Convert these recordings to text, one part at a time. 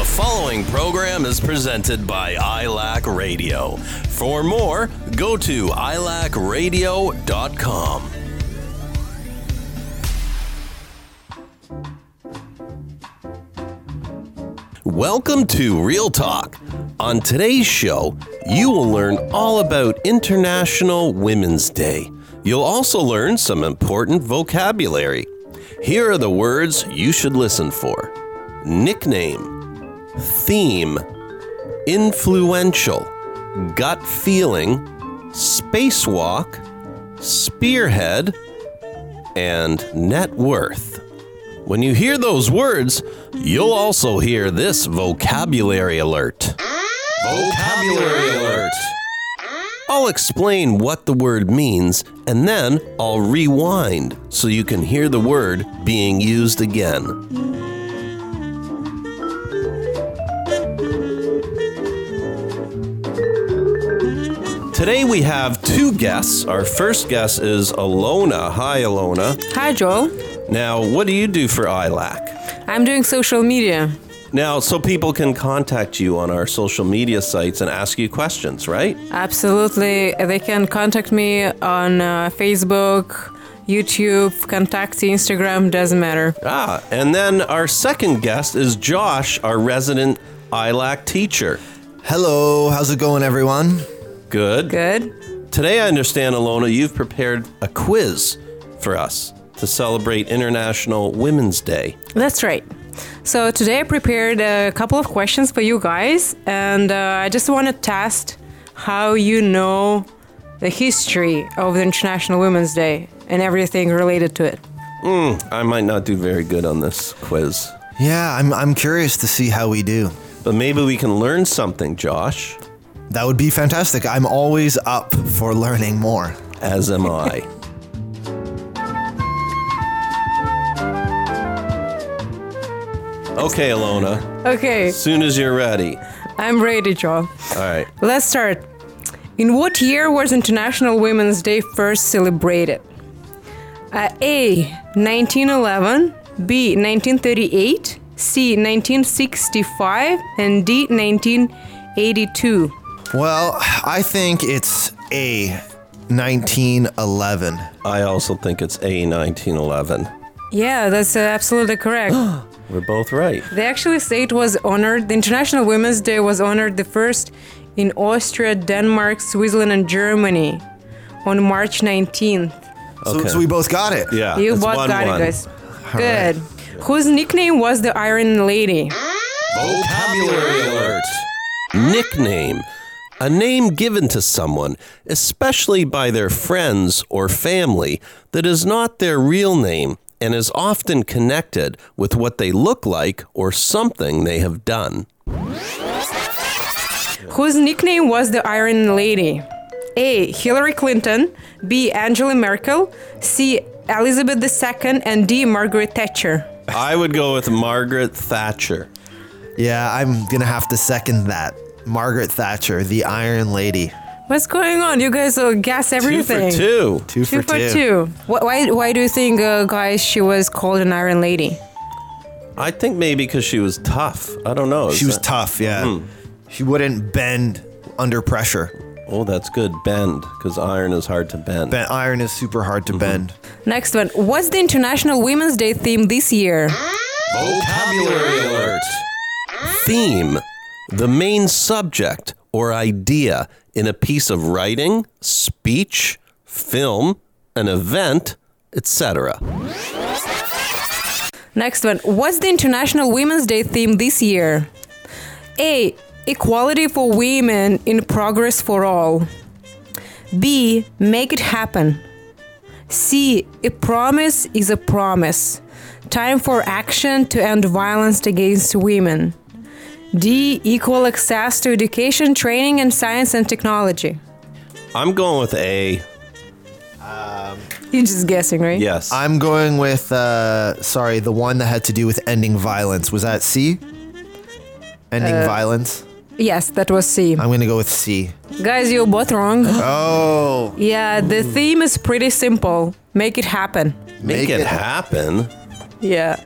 The following program is presented by ILAC Radio. For more, go to ilacradio.com. Welcome to Real Talk. On today's show, you will learn all about International Women's Day. You'll also learn some important vocabulary. Here are the words you should listen for. Nickname, theme, influential, gut feeling, spacewalk, spearhead, and net worth. When you hear those words, you'll also hear this vocabulary alert. Vocabulary alert. I'll explain what the word means, and then I'll rewind so you can hear the word being used again. Today we have two guests. Our first guest is Alona. Hi, Alona. Hi, Joel. Now, what do you do for ILAC? I'm doing social media. Now, so people can contact you on our social media sites and ask you questions, right? Absolutely. They can contact me on Facebook, YouTube, contact Instagram, doesn't matter. And then our second guest is Josh, our resident ILAC teacher. Hello, how's it going, everyone? Good. Good. Today, I understand, Alona, you've prepared a quiz for us to celebrate International Women's Day. That's right. So today I prepared a couple of questions for you guys, and I just want to test how you know the history of the International Women's Day and everything related to it. I might not do very good on this quiz, Yeah, I'm curious to see how we do. but maybe we can learn something, Josh, That would be fantastic. I'm always up for learning more. as am I. Okay, Alona, Okay, as soon as you're ready. I'm ready, Joel. All right. Let's start. In what year was International Women's Day first celebrated? A. 1911, B. 1938, C. 1965, and D. 1982. Well, I think it's A, 1911. I also think it's A, 1911. Yeah, that's absolutely correct. We're both right. They actually say it was honored, the International Women's Day was honored the first in Austria, Denmark, Switzerland, and Germany on March 19th. Okay. So we both got it. Yeah. You it's both 1-1. got it, guys. All Good. Whose nickname was the Iron Lady? Vocabulary alert. Nickname. A name given to someone, especially by their friends or family, that is not their real name and is often connected with what they look like or something they have done. Whose nickname was the Iron Lady? A. Hillary Clinton, B. Angela Merkel, C. Elizabeth II, and D. Margaret Thatcher. I would go with Margaret Thatcher. Yeah, I'm going to have to second that. Margaret Thatcher, the Iron Lady. What's going on? You guys will guess everything. 2 for 2. Two for two. 2. Why do you think, guys, she was called an Iron Lady? I think maybe because she was tough. I don't know. She was tough, yeah. She wouldn't bend under pressure. Oh, that's good. Bend, because iron is hard to bend. Iron is super hard to bend. Next one. What's the International Women's Day theme this year? Vocabulary alert. Theme. The main subject or idea in a piece of writing, speech, film, an event, etc. Next one. What's the International Women's Day theme this year? A. Equality for women in progress for all. B. Make it happen. C. A promise is a promise. Time for action to end violence against women. D. Equal access to education, training, and science and technology. I'm going with A. You're just guessing, right? Yes. I'm going with, the one that had to do with ending violence. Was that C? Ending violence? Yes, that was C. I'm going to go with C. Guys, you're both wrong. Oh. Yeah, the theme is pretty simple. Make it happen. Make it happen. Yeah.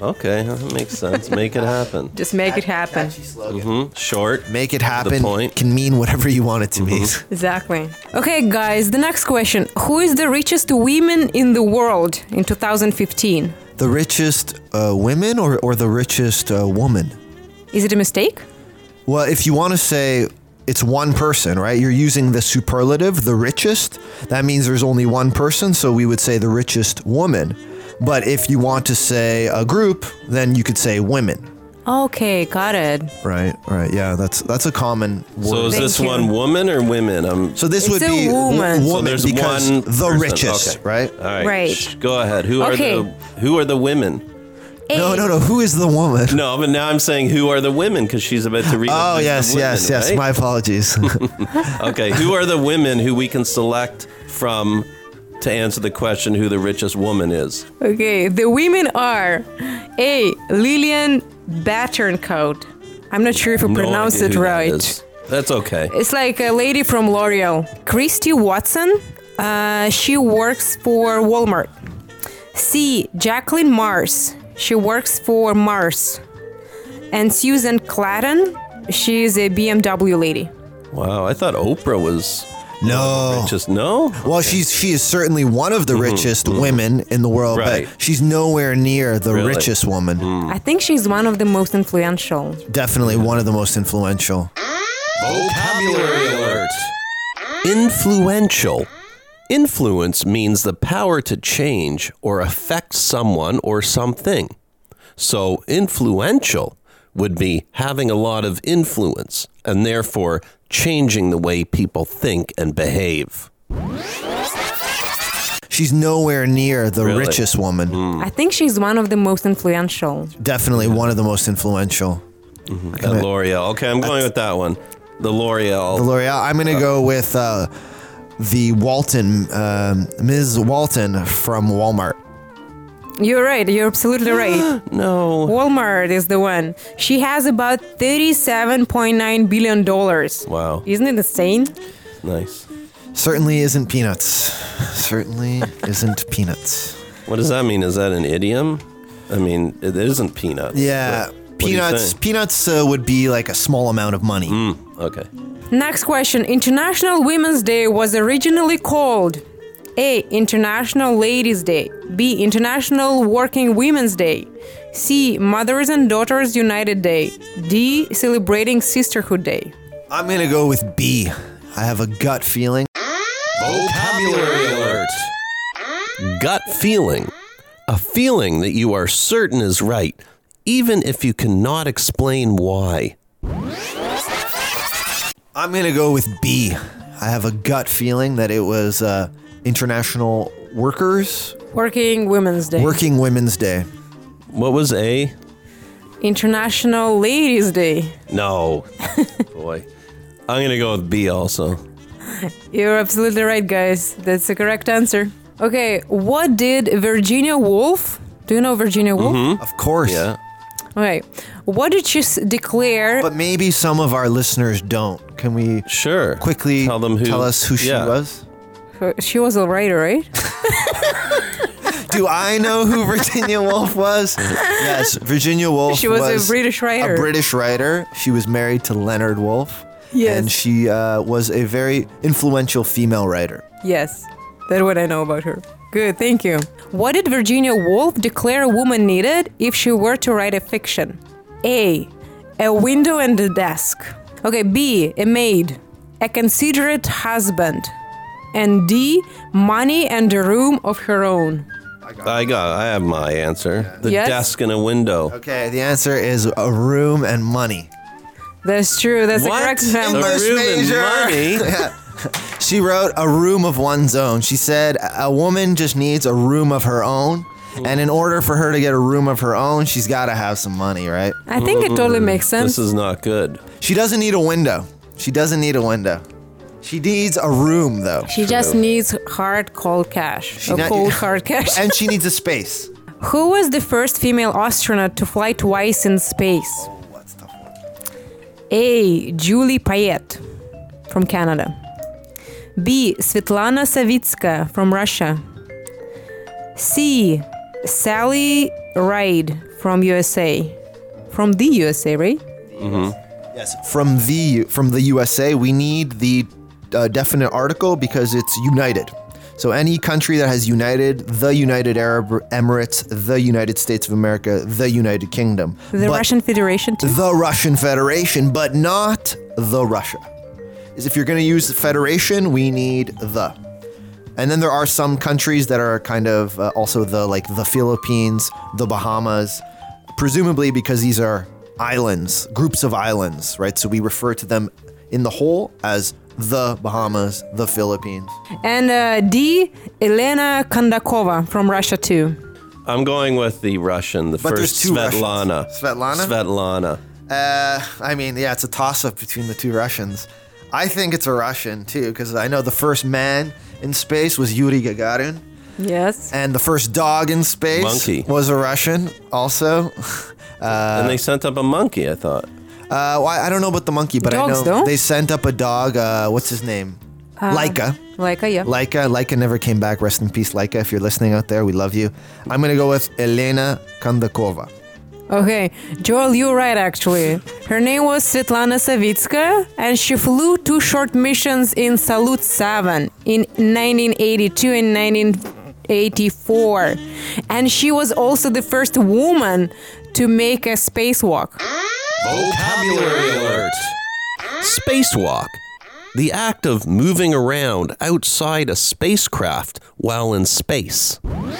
Okay, that makes sense. Make it happen. Just make it happen. Short. Make it happen point. can mean whatever you want it to mean. Exactly. Okay, guys, the next question. Who is the richest woman in the world in 2015? The richest women or the richest woman? Is it a mistake? Well, if you want to say it's one person, right? You're using the superlative, the richest. That means there's only one person, so we would say the richest woman. But if you want to say a group, then you could say women. Okay, got it. Right. Yeah, that's a common word. So is Thank this you. one woman or women? So this It's would a be woman. So there's because one the person. richest, Okay. right? All right. Right. Go ahead. Who Okay. are the women? No. Who is the woman? No, but now I'm saying who are the women because she's about to read. Oh, the yes. women, right? My apologies. Okay, who are the women who we can select from to answer the question who the richest woman is? Okay, the women are A. Lillian Batterncoat. I'm not sure if I No pronounced idea it who that right. is. That's okay. It's like a lady from L'Oreal. Christy Watson. She works for Walmart. C. Jacqueline Mars. She works for Mars. And Susan Clatton. She is a BMW lady. Wow, I thought Oprah was No. richest. No? Well, she is certainly one of the richest women in the world, Right. but she's nowhere near the Really? richest woman. I think she's one of the most influential. Definitely one of the most influential. Vocabulary alert. Influential. Influence means the power to change or affect someone or something. So influential would be having a lot of influence and therefore changing the way people think and behave. She's nowhere near the Really? richest woman. I think she's one of the most influential. Definitely one of the most influential. At L'Oreal. Okay, I'm going with that one. The L'Oreal. The L'Oreal. I'm going to go with the Walton, Ms. Walton from Walmart. You're right. You're absolutely right. No. Walmart is the one. She has about $37.9 billion. Wow. Isn't it insane? Nice. Certainly isn't peanuts. Certainly isn't peanuts. What does that mean? Is that an idiom? I mean, it isn't peanuts. Yeah, but what do you peanuts. think? Peanuts would be like a small amount of money. Okay. Next question. International Women's Day was originally called A. International Ladies' Day. B. International Working Women's Day. C. Mothers and Daughters United Day. D. Celebrating Sisterhood Day. I'm gonna go with B. I have a gut feeling. Vocabulary alert. Gut feeling. A feeling that you are certain is right, even if you cannot explain why. I'm gonna go with B. I have a gut feeling that it was International Working Women's Day. Working Women's Day. What was A? International Ladies' Day. No. Boy. I'm going to go with B also. You're absolutely right, guys. That's the correct answer. Okay, what did Virginia Woolf? Do you know Virginia Woolf? Of course. Yeah. Okay. What did she declare? But maybe some of our listeners don't. Can we Sure. quickly Tell us who she Yeah. was? She was a writer, right? Do I know who Virginia Woolf was? Yes, Virginia Woolf She was a British writer. A British writer. She was married to Leonard Woolf. Yes. And she was a very influential female writer. Yes. That's what I know about her. Good, thank you. What did Virginia Woolf declare a woman needed if she were to write a fiction? A. A window and a desk. Okay, B. A maid. A considerate husband. And D. Money and a room of her own. I have my answer. The Yes? desk and a window. Okay, the answer is a room and money. That's true. That's What? the correct The number. English room and major. money? She wrote a room of one's own. She said a woman just needs a room of her own. And in order for her to get a room of her own, she's got to have some money, right? I think it totally makes sense. This is not good. She doesn't need a window. She doesn't need a window. She needs a room, though. She just needs hard, cold cash. not- Cold, hard cash. And she needs a space. Who was the first female astronaut to fly twice in space? What's tough one? A. Julie Payette from Canada. B. Svetlana Savitska from Russia. C. Sally Ride from USA. From the USA, right? Yes, from the USA, we need the definite article because it's united. So any country that has united, the United Arab Emirates, the United States of America, the United Kingdom. The Russian Federation too? The Russian Federation, but not the Russia. Is if you're going to use the Federation, we need the. And then there are some countries that are kind of also the Philippines, the Bahamas, presumably because these are islands, groups of islands, right? So we refer to them in the whole as the Bahamas, the Philippines. And D, Elena Kondakova from Russia too. I'm going with the Russian, the But first there's two Svetlana. Russians. Svetlana? Svetlana. It's a toss-up between the two Russians. I think it's a Russian too, because I know the first man in space was Yuri Gagarin. Yes. And the first dog in space Monkey. was a Russian also. And they sent up a monkey, I thought. Well, I don't know about the monkey, but Dogs, I know though? they sent up a dog. What's his name? Laika. Laika, yeah. Laika never came back. Rest in peace, Laika. If you're listening out there, we love you. I'm going to go with Elena Kondakova. Okay, Joel, you're right actually. Her name was Svetlana Savitska, and she flew 2 short missions in Salyut 7 in 1982 and 1984. And she was also the first woman to make a spacewalk. Vocabulary alert! Spacewalk. The act of moving around outside a spacecraft while in space.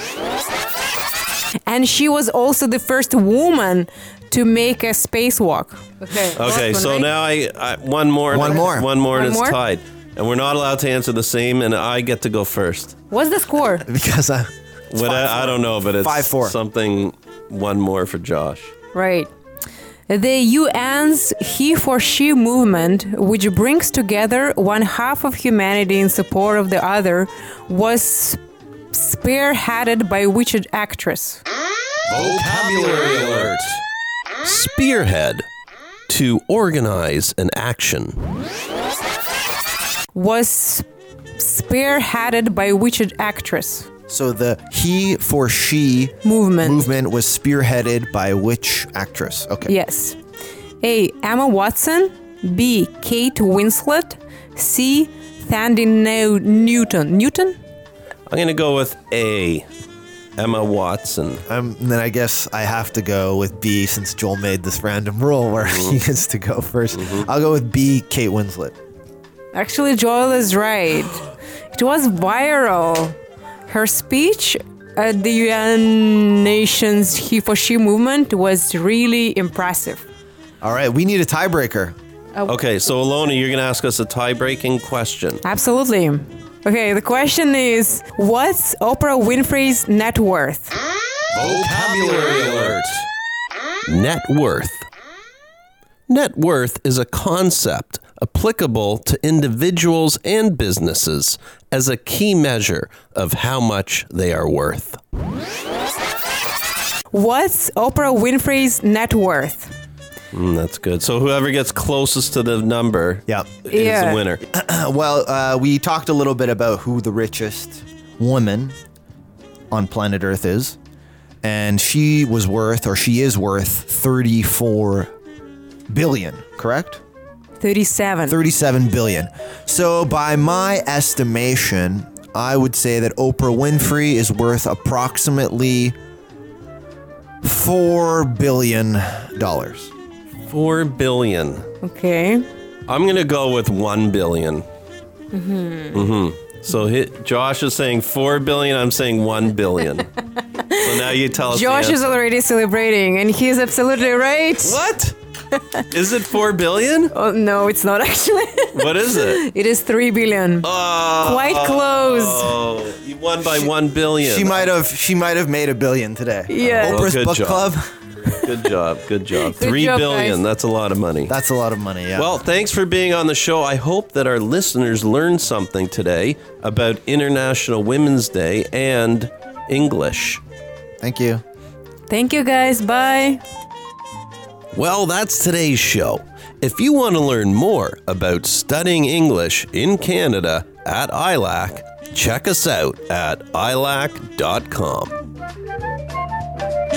And she was also the first woman to make a spacewalk. Okay, so now I one more. One more. One more and One it's more? tied. And we're not allowed to answer the same, and I get to go first. What's the score? Because I don't know, but it's 5-4. something one more for Josh. Right. The UN's He for She movement, which brings together one half of humanity in support of the other, was spearheaded by which actress? Vocabulary alert. Spearhead. To organize an action. Was spearheaded by which actress? So the he for she Movement. was spearheaded by which actress? Okay. Yes. A. Emma Watson. B. Kate Winslet. C. Thandie Newton. Newton? I'm going to go with A. Emma Watson. Then I guess I have to go with B since Joel made this random rule where he gets to go 1st. I'll go with B, Kate Winslet. Actually, Joel is right. It was viral. Her speech at the UN Nations He for She movement was really impressive. All right, we need a tiebreaker. Okay, so Alona, you're going to ask us a tie-breaking question. Absolutely. Okay, the question is, what's Oprah Winfrey's net worth? Vocabulary alert. Net worth. Net worth is a concept applicable to individuals and businesses as a key measure of how much they are worth. What's Oprah Winfrey's net worth? That's good. So whoever gets closest to the number Yep. is Yeah. the winner. Well, we talked a little bit about who the richest woman on planet Earth is. And she is worth 34 billion, correct? 37. 37 billion. So by my estimation, I would say that Oprah Winfrey is worth approximately $4 billion. 4 billion. Okay. I'm going to go with 1 billion. So Josh is saying 4 billion. I'm saying 1 billion. So now you tell us the Josh is answer. already celebrating, and he's absolutely right. What? Is it 4 billion? Oh, no, it's not actually. What is it? It is 3 billion. Quite close. Oh, you won by 1 billion. She might have made $1 billion today. Yeah. Oprah's Well, good Book job. Club. Good job. Good job. Good 3 job, billion. guys. That's a lot of money. That's a lot of money, yeah. Well, thanks for being on the show. I hope that our listeners learned something today about International Women's Day and English. Thank you. Thank you, guys. Bye. Well, that's today's show. If you want to learn more about studying English in Canada at ILAC, check us out at ilac.com.